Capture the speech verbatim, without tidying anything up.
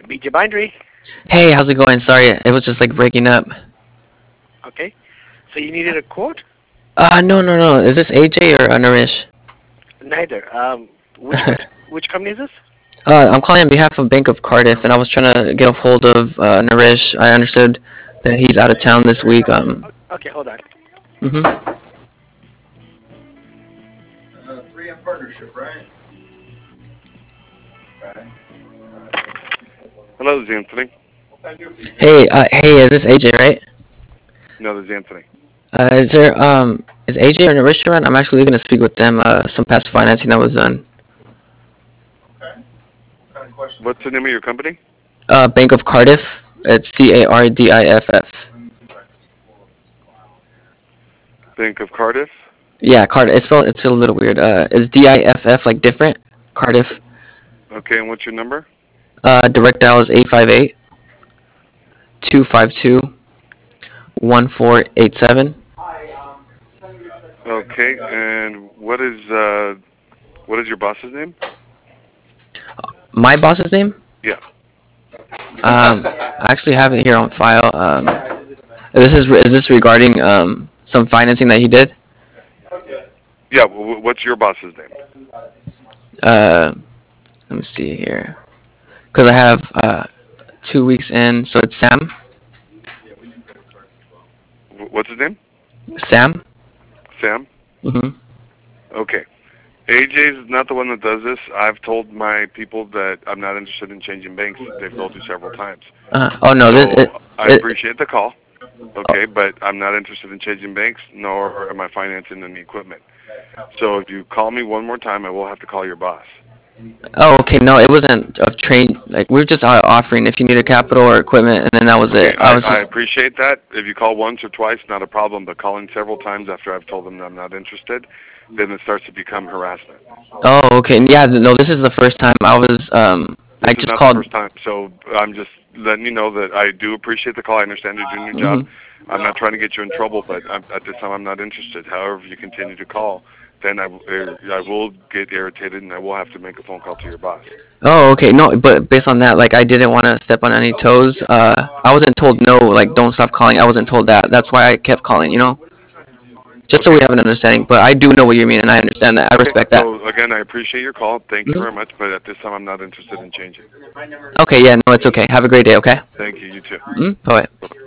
B J Bindery. Hey, how's it going? Sorry, it was just like breaking up. Okay. So you needed a quote? Uh, no, no, no. Is this A J or uh, Naresh? Neither. Um, which which which company is this? uh, I'm calling on behalf of Bank of Cardiff, and I was trying to get a hold of uh, Naresh. I understood that he's out of town this week. Um, Okay, hold on. hmm Hello, this is Anthony. Hey, uh, hey, is this A J, right? No, this is Anthony. Uh, is there um, is A J or Naresh around? I'm actually going to speak with them. Uh, some past financing that was done. What's the name of your company? Uh, Bank of Cardiff. It's C A R D I F F. Bank of Cardiff. Yeah, Cardiff. It's spelled. It's a little weird. Uh, it's D I F F like different. Cardiff. Okay, and what's your number? Uh, direct dial is eight five eight two five two one four eight seven. Okay, and what is uh, what is your boss's name? My boss's name? Yeah. Um, I actually have it here on file. Um, this is is this regarding um some financing that he did? Yeah. w- What's your boss's name? Uh, let me see here. Cause I have uh two weeks in, so it's Sam. W- What's his name? Sam. Sam. Mhm. Okay. A J's not the one that does this. I've told my people that I'm not interested in changing banks. They've told you several times. Uh, oh no, this So it, I it, appreciate the call. Okay, but I'm not interested in changing banks, nor am I financing any equipment. So if you call me one more time, I will have to call your boss. Oh, okay. No, it wasn't a train. Like we were just uh, offering if you needed capital or equipment, and then that was Okay, it. I I, was I just. appreciate that. If you call once or twice, not a problem. But calling several times after I've told them that I'm not interested, then it starts to become harassment. Oh, okay. Yeah. No, this is the first time I was. Um, This I is just not the called. first time. So I'm just letting you know that I do appreciate the call. I understand you're doing your Hmm. job. I'm not trying to get you in trouble, but I'm, at this time I'm not interested. However, if you continue to call, then I, uh, I will get irritated and I will have to make a phone call to your boss. Oh, okay. No, but based on that, like I didn't want to step on any toes. Uh, I wasn't told no, like don't stop calling. I wasn't told that. That's why I kept calling. You know, just so we Okay. have an understanding. But I do know what you mean, and I understand that. I Okay. respect that. So again, I appreciate your call. Thank you Hmm. very much, but at this time I'm not interested in changing. Okay. Yeah. No, it's okay. Have a great day. Okay. Thank you. You too. Mm-hmm. Bye. Bye-bye.